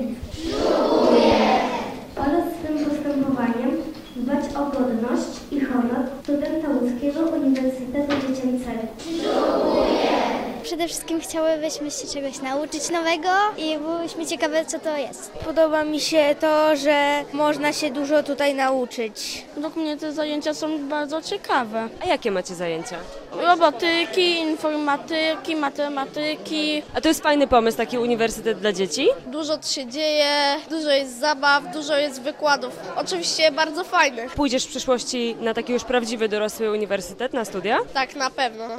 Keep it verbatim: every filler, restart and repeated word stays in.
Oraz swym postępowaniem dbać o godność i honor studenta Łódzkiego Uniwersytetu Dziecięcego. Przede wszystkim chciałybyśmy się czegoś nauczyć nowego i byłyśmy ciekawe, co to jest. Podoba mi się to, że można się dużo tutaj nauczyć. Według mnie te zajęcia są bardzo ciekawe. A jakie macie zajęcia? Robotyki, informatyki, matematyki. A to jest fajny pomysł, taki uniwersytet dla dzieci? Dużo się dzieje, dużo jest zabaw, dużo jest wykładów. Oczywiście bardzo fajnych. Pójdziesz w przyszłości na taki już prawdziwy dorosły uniwersytet, na studia? Tak, na pewno.